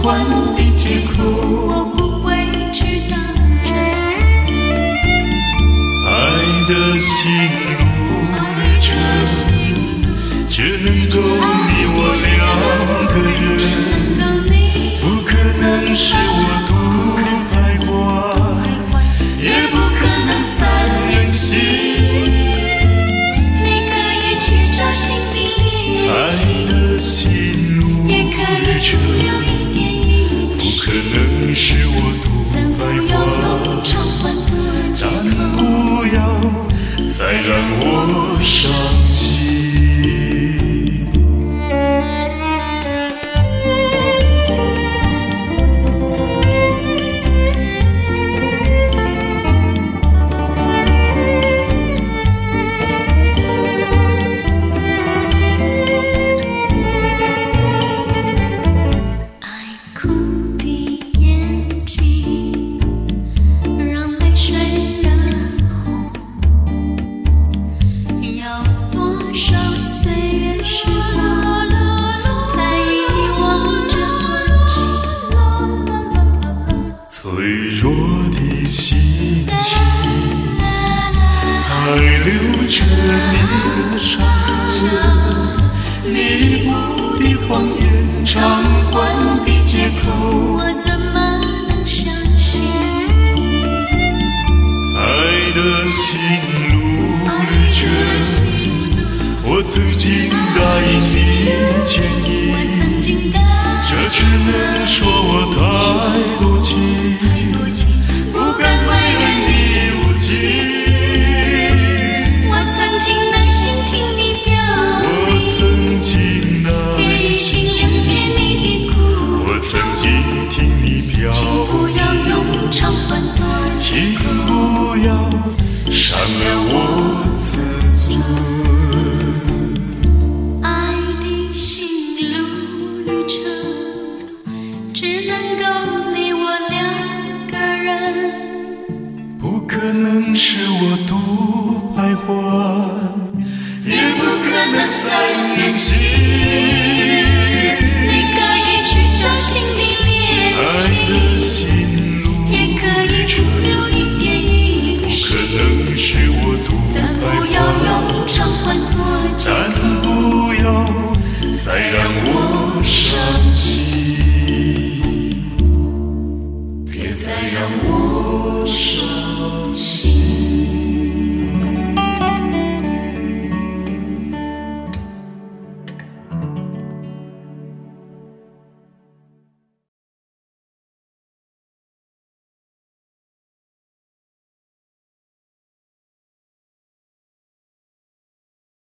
换的借口， 我不会去当真。 爱的心路旅程，只能够你我两个人，不可能是我独徘徊，也不可能三人行。 你可以去找新的恋爱情， 的心路也可以旅程， 留一点音不讯， 可能是我独但不徘要用徊， 偿还做借但口。 不要再让我伤心。 爱哭的眼睛，让泪水染红。要多少岁月时光，才遗忘这段情？ 脆弱的心情，还留着你的伤痕，弥补的谎言，偿还的借口。 我怎么能相信？ 爱的心路旅程，我曾经答应你牵我引， 曾经答这只能说我太多情， 太多情， 不敢埋怨你无情。 我曾经耐心听你表我明， 曾经也耐一心心， 了解你的苦我曾经听你表请不要用偿还做借请口。 不要伤了我自尊。 爱的心路旅程，只能够你我两个人， 不可能是我独徘徊，也不可能三人行。